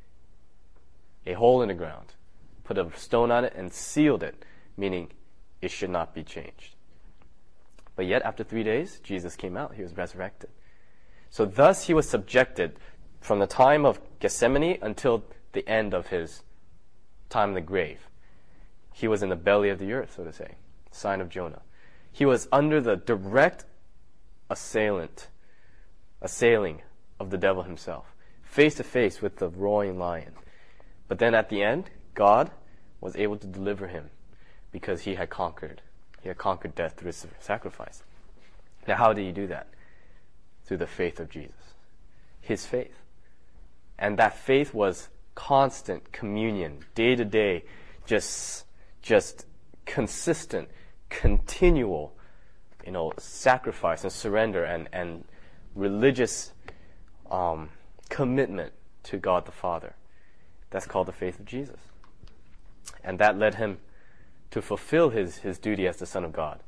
a hole in the ground, put a stone on it and sealed it, meaning it should not be changed. But yet, after three days, Jesus came out. He was resurrected. So thus he was subjected from the time of Gethsemane until the end of his time in the grave. He was in the belly of the earth, so to say, sign of Jonah. He was under the direct assailant, assailing of the devil himself, face to face with the roaring lion. But then at the end, God was able to deliver him because he had conquered. He had conquered death through his sacrifice. Now, how did he do that? Through the faith of Jesus. His faith. And that faith was constant communion, day to day, just, just consistent, continual, you know, sacrifice and surrender and, and religious um, commitment to God the Father. That's called the faith of Jesus. And that led him to fulfill his, his duty as the Son of God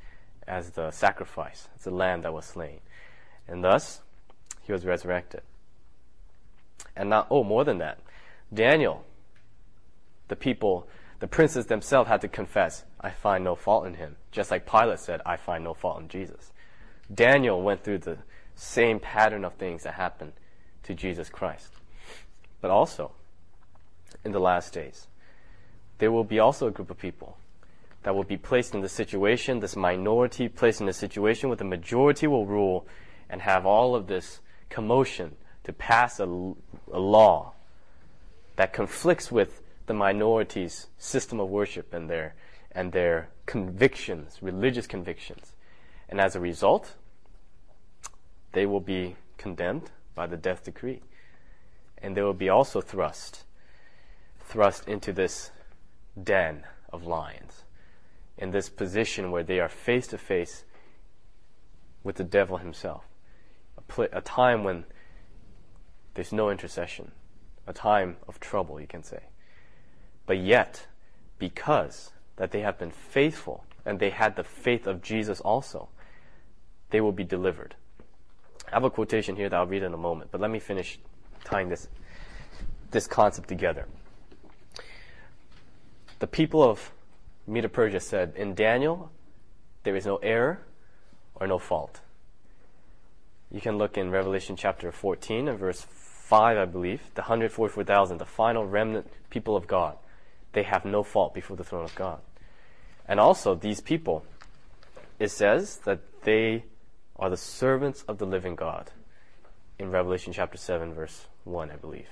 as the sacrifice, as the lamb that was slain. And thus, he was resurrected. And not, oh, more than that. Daniel, the people, the princes themselves had to confess, I find no fault in him. Just like Pilate said, I find no fault in Jesus. Daniel went through the same pattern of things that happened to Jesus Christ. But also, in the last days, there will be also a group of people that will be placed in the situation, this minority placed in a situation where the majority will rule and have all of this commotion to pass a, a law that conflicts with the minority's system of worship and their and their convictions, religious convictions. And as a result, they will be condemned by the death decree. And they will be also thrust, thrust into this den of lions, in this position where they are face to face with the devil himself. A, pl- a time when there's no intercession, a time of trouble, you can say. But yet, because that they have been faithful, and they had the faith of Jesus also, they will be delivered. I have a quotation here that I'll read in a moment, but let me finish tying this, this concept together. The people of Medo-Persia said, in Daniel, there is no error or no fault. You can look in Revelation chapter fourteen and verse five, I believe, the one hundred forty-four thousand, the final remnant people of God. They have no fault before the throne of God. And also, these people, it says that they are the servants of the living God in Revelation chapter seven, verse one, I believe.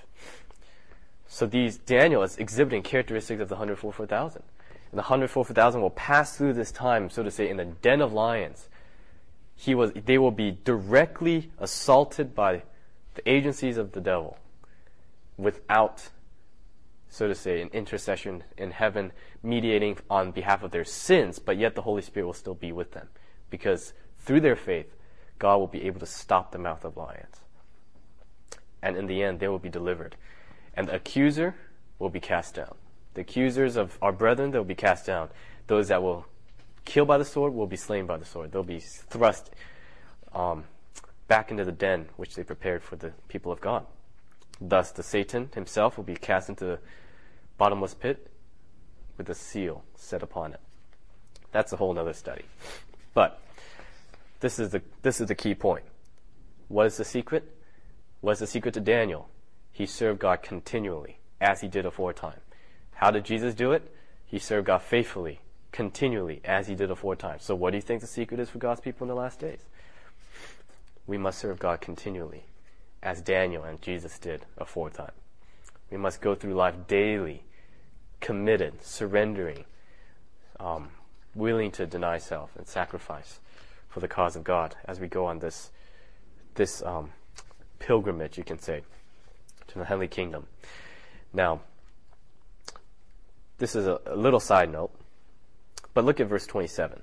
So these, Daniel is exhibiting characteristics of the one hundred forty-four thousand. And the one hundred forty-four thousand will pass through this time, so to say, in the den of lions. He was, they will be directly assaulted by the agencies of the devil without, so to say, an intercession in heaven mediating on behalf of their sins, but yet the Holy Spirit will still be with them. Because through their faith, God will be able to stop the mouth of lions. And in the end, they will be delivered. And the accuser will be cast down. The accusers of our brethren, they'll be cast down. Those that will kill by the sword will be slain by the sword. They'll be thrust um, back into the den which they prepared for the people of God. Thus, the Satan himself will be cast into the bottomless pit with a seal set upon it. That's a whole other study. But this is the this is the key point. What is the secret? What is the secret to Daniel? He served God continually, as he did aforetime. How did Jesus do it? He served God faithfully, continually, as he did aforetime. So what do you think the secret is for God's people in the last days? We must serve God continually, as Daniel and Jesus did aforetime. We must go through life daily, committed, surrendering, um, willing to deny self and sacrifice for the cause of God as we go on this this um, pilgrimage, you can say, to the heavenly kingdom. Now, this is a, a little side note, but look at verse twenty-seven.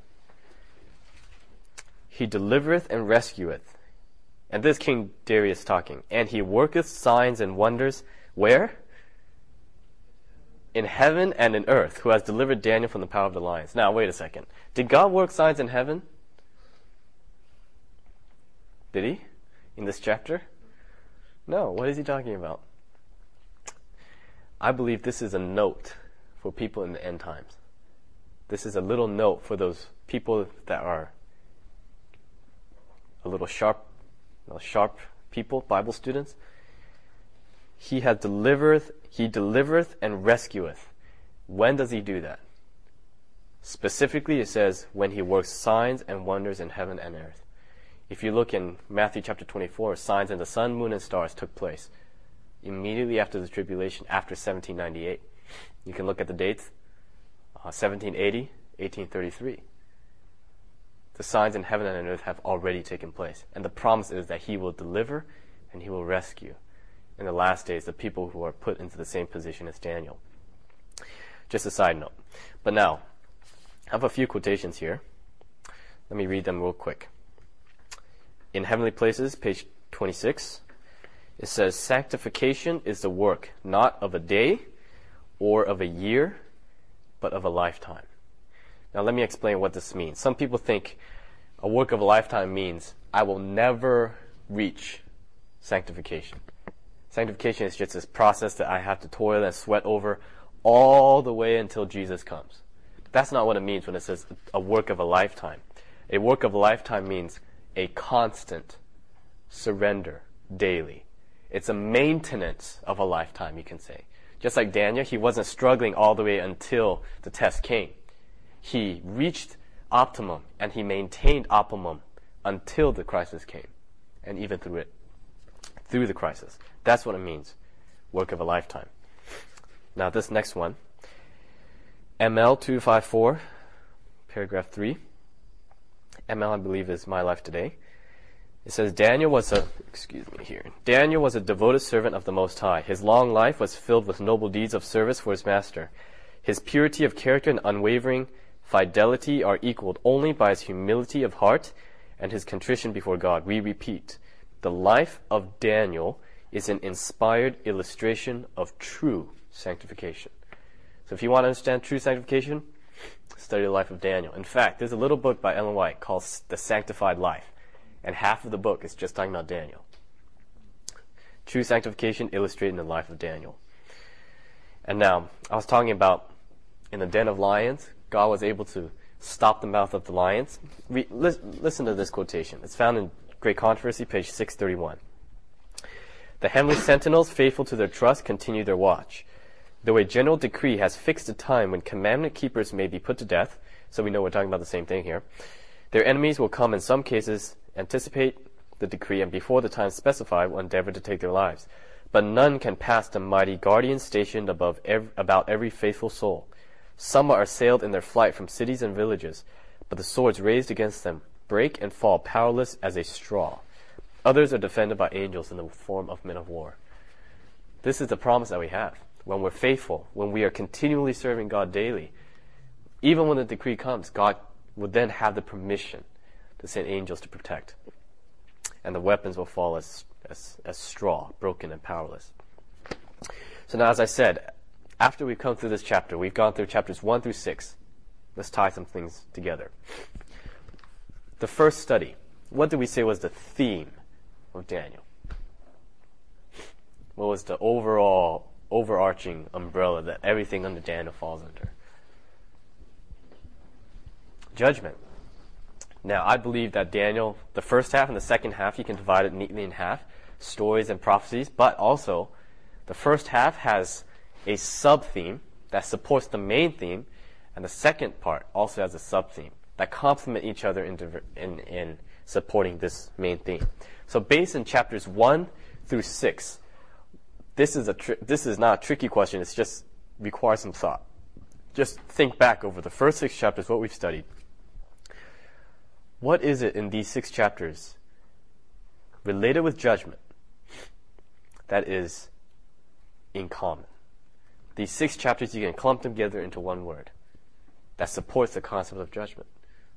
He delivereth and rescueth. And this King Darius talking. And he worketh signs and wonders. Where? In heaven and in earth, who has delivered Daniel from the power of the lions. Now, wait a second. Did God work signs in heaven? Did he? In this chapter? No. What is he talking about? I believe this is a note for people in the end times. This is a little note for those people that are a little sharp, you know, sharp people, Bible students. He hath delivereth, he delivereth and rescueth. When does he do that? Specifically, it says when he works signs and wonders in heaven and earth. If you look in Matthew chapter twenty-four, signs in the sun, moon, and stars took place immediately after the tribulation, after seventeen ninety-eight. You can look at the dates, uh, seventeen eighty, eighteen thirty-three. The signs in heaven and on earth have already taken place. And the promise is that he will deliver and he will rescue in the last days the people who are put into the same position as Daniel. Just a side note. But now, I have a few quotations here. Let me read them real quick. In Heavenly Places, page twenty-six, it says, sanctification is the work not of a day or of a year, but of a lifetime. Now let me explain what this means. Some people think a work of a lifetime means I will never reach sanctification. Sanctification is just this process that I have to toil and sweat over all the way until Jesus comes. That's not what it means when it says a work of a lifetime. A work of a lifetime means a constant surrender daily. It's a maintenance of a lifetime, you can say. Just like Daniel, he wasn't struggling all the way until the test came. He reached optimum and he maintained optimum until the crisis came, and even through it, through the crisis. That's what it means, work of a lifetime. Now this next one, M L two fifty-four, paragraph three. M L, I believe, is My Life Today. It says, Daniel was a, excuse me here, Daniel was a devoted servant of the Most High. His long life was filled with noble deeds of service for his master. His purity of character and unwavering fidelity are equaled only by his humility of heart and his contrition before God. We repeat, the life of Daniel is an inspired illustration of true sanctification. So if you want to understand true sanctification, study the life of Daniel. In fact, there's a little book by Ellen White called The Sanctified Life, and half of the book is just talking about Daniel. True sanctification illustrated in the life of Daniel. And now, I was talking about in the den of lions, God was able to stop the mouth of the lions. Re- li- listen to this quotation. It's found in Great Controversy, page six thirty-one. The heavenly sentinels, faithful to their trust, continue their watch. Though a general decree has fixed a time when commandment keepers may be put to death, so we know we're talking about the same thing here, their enemies will come in some cases, anticipate the decree, and before the time specified will endeavor to take their lives. But none can pass the mighty guardians stationed above ev- about every faithful soul. Some are assailed in their flight from cities and villages, but the swords raised against them break and fall powerless as a straw. Others are defended by angels in the form of men of war. This is the promise that we have. When we're faithful, when we are continually serving God daily, even when the decree comes, God will then have the permission to send angels to protect. And the weapons will fall as, as, as straw, broken and powerless. So now, as I said, after we've come through this chapter, we've gone through chapters one through six. Let's tie some things together. The first study, what did we say was the theme of Daniel? What was the overall, overarching umbrella that everything under Daniel falls under? Judgment. Now, I believe that Daniel, the first half and the second half, you can divide it neatly in half, stories and prophecies, but also the first half has a sub-theme that supports the main theme, and the second part also has a sub-theme that complement each other in, in, in supporting this main theme. So based in chapters one through six, this is a tri- this is not a tricky question, it's just requires some thought. Just think back over the first six chapters, what we've studied. What is it in these six chapters related with judgment that is in common? These six chapters, you can clump them together into one word that supports the concept of judgment.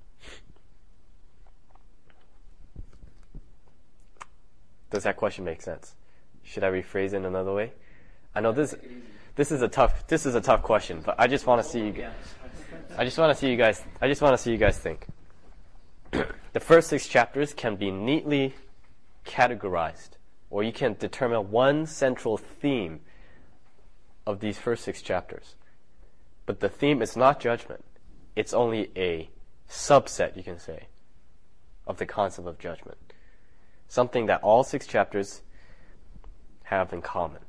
Does that question make sense? Should I rephrase it in another way? I know this this is a tough this is a tough question, but I just want to see you guys. I just want to see you guys I just want to see you guys think. The first six chapters can be neatly categorized, or you can determine one central theme of these first six chapters. But the theme is not judgment. It's only a subset, you can say, of the concept of judgment. Something that all six chapters have in common.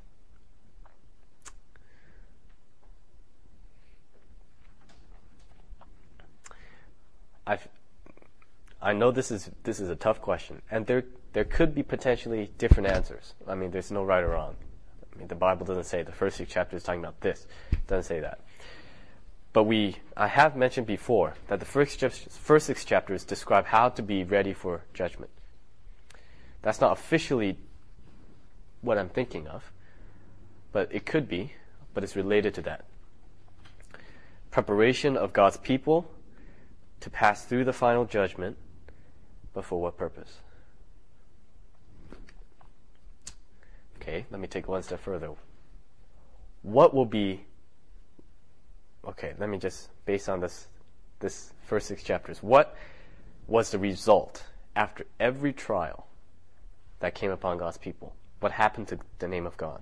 I've, I know this is this is a tough question, and there there could be potentially different answers. I mean, there's no right or wrong. I mean, the Bible doesn't say the first six chapters is talking about this. It doesn't say that. But we, I have mentioned before that the first first six chapters describe how to be ready for judgment. That's not officially what I'm thinking of, but it could be, but it's related to that. Preparation of God's people to pass through the final judgment, but for what purpose? Okay, let me take one step further. What will be, okay, let me just, based on this, this first six chapters, what was the result after every trial that came upon God's people? What happened to the name of God?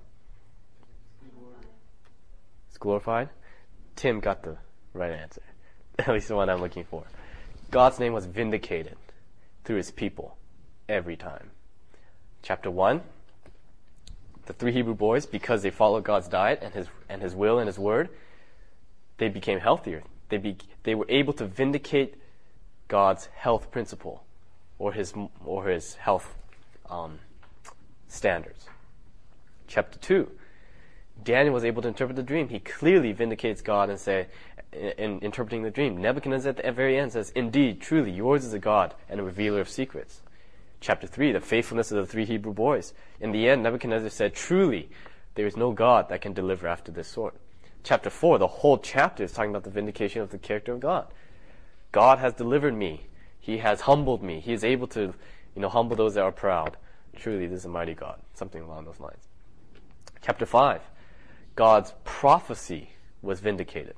It's glorified. Tim got the right answer. At least the one I'm looking for. God's name was vindicated through his people every time. Chapter one, the three Hebrew boys, because they followed God's diet and his and his will and his word, they became healthier. They be, they were able to vindicate God's health principle or his or his health um, standards. Chapter two, Daniel was able to interpret the dream. He clearly vindicates God and say, in, in interpreting the dream. Nebuchadnezzar at the very end says, "Indeed, truly, yours is a God and a revealer of secrets." Chapter three, the faithfulness of the three Hebrew boys. In the end, Nebuchadnezzar said, "Truly, there is no God that can deliver after this sort." Chapter four, the whole chapter is talking about the vindication of the character of God. God has delivered me. He has humbled me. He is able to, you know, humble those that are proud. Truly, this is a mighty God. Something along those lines. Chapter five, God's prophecy was vindicated.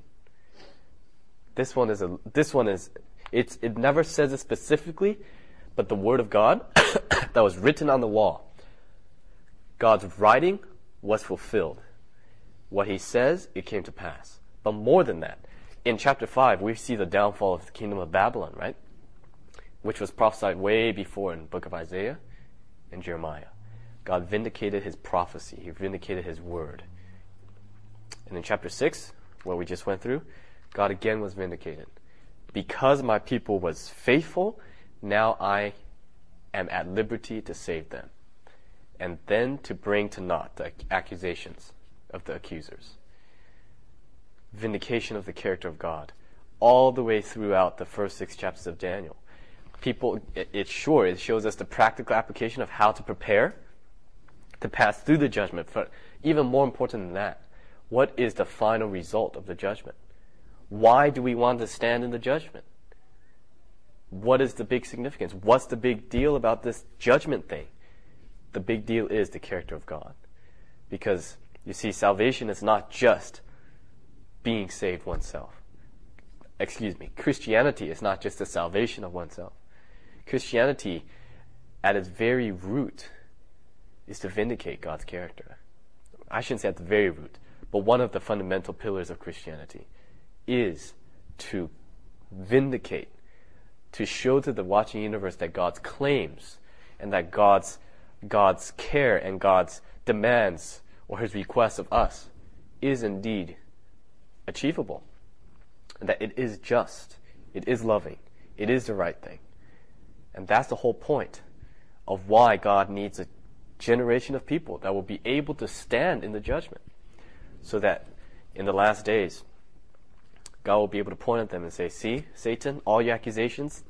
This one is a, this one is, it's, it never says it specifically, but the word of God that was written on the wall, God's writing was fulfilled. What he says, it came to pass. But more than that, in chapter five, we see the downfall of the kingdom of Babylon, right? Which was prophesied way before in the book of Isaiah and Jeremiah. God vindicated his prophecy. He vindicated his word. And in chapter six, what we just went through, God again was vindicated. Because my people was faithful, now I am at liberty to save them. And then to bring to naught the accusations of the accusers. Vindication of the character of God. All the way throughout the first six chapters of Daniel. People, it, it's sure, it shows us the practical application of how to prepare to pass through the judgment. But even more important than that, what is the final result of the judgment? Why do we want to stand in the judgment? What is the big significance? What's the big deal about this judgment thing? The big deal is the character of God. Because, you see, salvation is not just being saved oneself. Excuse me, Christianity is not just the salvation of oneself. Christianity, at its very root, is to vindicate God's character. I shouldn't say at the very root, but one of the fundamental pillars of Christianity is to vindicate, to show to the watching universe that God's claims and that God's God's care and God's demands or his requests of us is indeed achievable. And that it is just, it is loving, it is the right thing. And that's the whole point of why God needs a generation of people that will be able to stand in the judgment. So that in the last days, God will be able to point at them and say, "See, Satan, all your accusations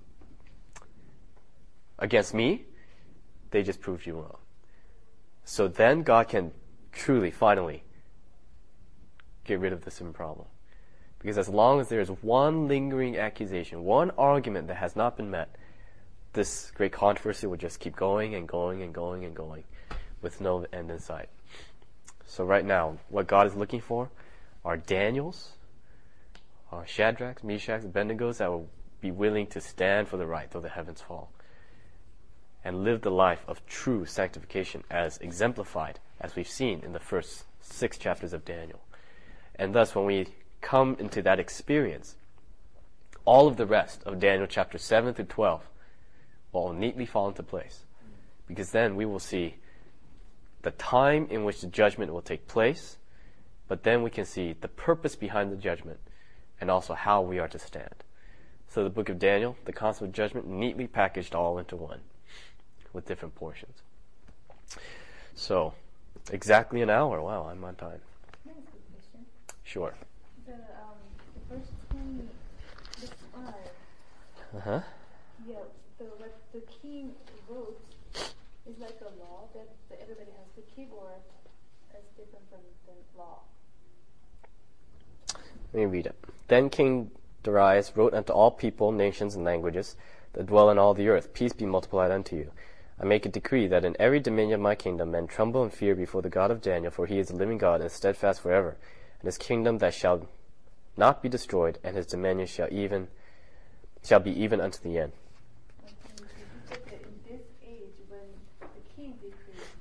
against me, they just proved you wrong." So then God can truly, finally, get rid of the sin problem. Because as long as there is one lingering accusation, one argument that has not been met, this great controversy will just keep going and going and going and going with no end in sight. So right now, what God is looking for are Daniels, are Shadrachs, Meshachs, Abednegos that will be willing to stand for the right though the heavens fall and live the life of true sanctification as exemplified, as we've seen in the first six chapters of Daniel. And thus, when we come into that experience, all of the rest of Daniel chapter seven through twelve will neatly fall into place. Because then we will see the time in which the judgment will take place, but then we can see the purpose behind the judgment and also how we are to stand. So the book of Daniel, the concept of judgment, neatly packaged all into one with different portions. So, exactly an hour. Wow, I'm on time. Can I ask a question? Sure. The, um, the verse twenty-five, Uh-huh. yeah, the, what the king wrote is like a law that, that everybody has to keep, or it's different from the law? Let me read it. Then King Darius wrote unto all people, nations, and languages that dwell in all the earth, Peace be multiplied unto you. I make a decree that in every dominion of my kingdom men tremble and fear before the God of Daniel, for he is the living God and steadfast forever, and his kingdom that shall not be destroyed, and his dominion shall even shall be even unto the end.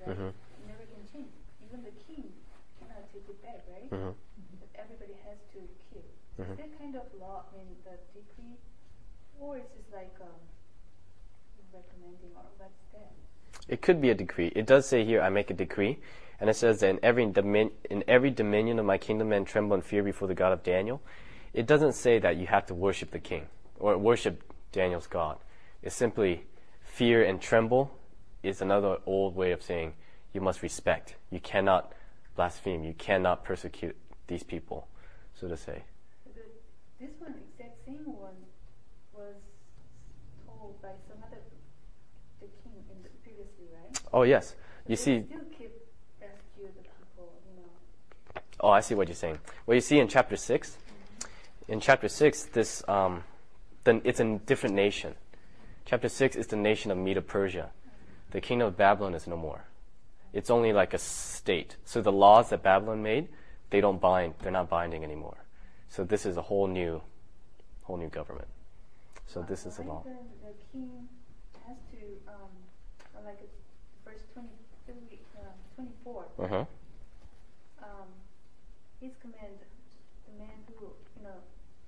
that Mhm. never can change. Even the king cannot take it back, right? Mhm. But everybody has to keep. So Mhm. is that kind of law, I mean, the decree, or is it like um, recommending, or what's that? It could be a decree. It does say here, I make a decree. And it says that in every, domin- in every dominion of my kingdom, men tremble and fear before the God of Daniel. It doesn't say that you have to worship the king or worship Daniel's God. It's simply fear and tremble is another old way of saying you must respect. You cannot blaspheme. You cannot persecute these people, so to say. The, this one, exact same one, was told by some other, the king in the, previously, right? Oh, yes. You They see, still keep rescue the people, you know. oh, I see what you're saying. Well, you see in chapter six, in chapter six, this, um, then it's a different nation. Chapter six is the nation of Medo-Persia. The kingdom of Babylon is no more. It's only like a state. So the laws that Babylon made, they don't bind. They're not binding anymore. So this is a whole new, whole new government. So this is the law. Why the, the king has to, um, like uh, verse twenty-three, uh, twenty-four, Uh-huh. um, his command, the men who, you know,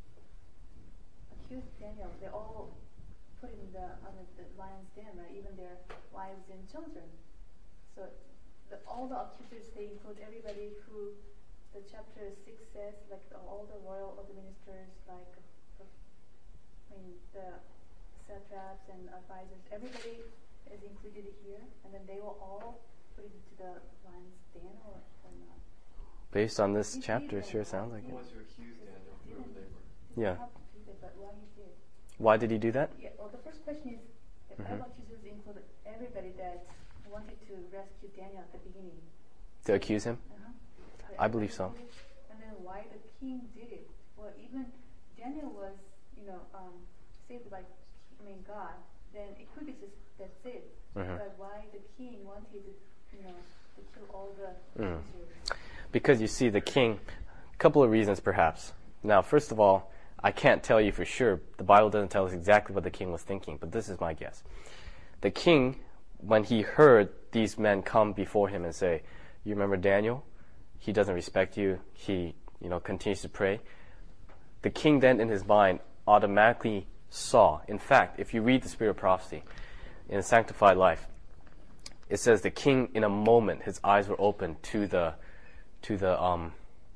accused Daniel, they all put in the, on the, the lion's den, right? Even their wives and children. So the, all the accusers, they include everybody who, the chapter six says, like the, all the royal administrators, like, uh, I mean, the satraps and advisors, everybody is included here, and then they will all put it into the lion's den, or, or not? Based on this He chapter, did, sure right? sounds like He it. Who was to accuse Daniel, whoever they were? Yeah. How to do that, but why he did? Why did he do that? Yeah, well, the first question is, if Mhm. all accusers include everybody that wanted to rescue Daniel at the beginning. To accuse him? Uh-huh. But I believe so. everybody did it, and then why the king did it? Well, even Daniel was, you know, um, saved by, I mean, God. Then it could be just that's it. Mhm. But why the king wanted, you know, to kill all the Mm. accusers? Because you see, the king, a couple of reasons perhaps. Now, first of all, I can't tell you for sure. The Bible doesn't tell us exactly what the king was thinking, but this is my guess. The king, when he heard these men come before him and say, you remember Daniel? He doesn't respect you. He, you know, continues to pray. The king then in his mind automatically saw. In fact, if you read the Spirit of Prophecy in Sanctified Life, it says the king in a moment, his eyes were open to the, to the, um,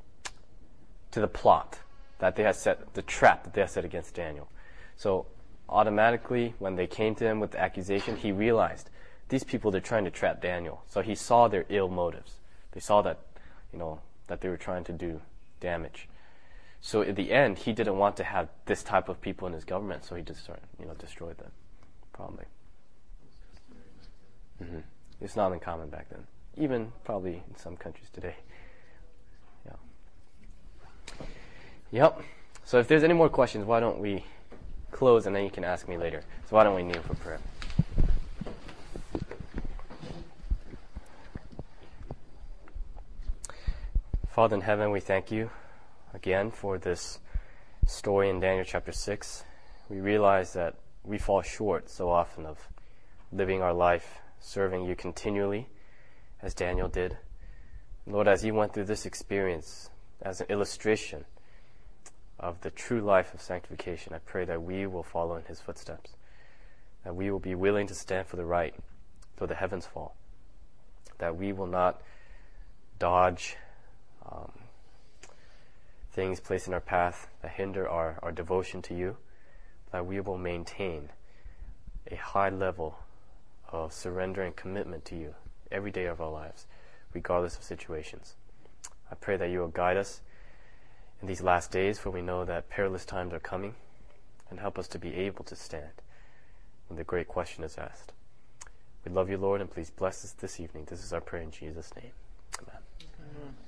to the plot that they had set, the trap that they had set against Daniel. So automatically, when they came to him with the accusation, he realized these people, they're trying to trap Daniel. So he saw their ill motives. They saw that, you know, that they were trying to do damage. So in the end, he didn't want to have this type of people in his government, so he just started, you know, destroyed them, probably. Mm-hmm. It's not uncommon back then, even probably in some countries today. Yeah. Yep. So if there's any more questions, why don't we close and then you can ask me later. So why don't we kneel for prayer? Father in heaven, we thank you again for this story in Daniel chapter six. We realize that we fall short so often of living our life, serving you continually, as Daniel did. Lord, as he went through this experience as an illustration of the true life of sanctification, I pray that we will follow in his footsteps, that we will be willing to stand for the right though the heavens fall, that we will not dodge um, things placed in our path that hinder our, our devotion to you, that we will maintain a high level of surrender and commitment to you every day of our lives, regardless of situations. I pray that you will guide us in these last days, for we know that perilous times are coming, and help us to be able to stand when the great question is asked. We love you, Lord, and please bless us this evening. This is our prayer in Jesus' name. Amen. Amen.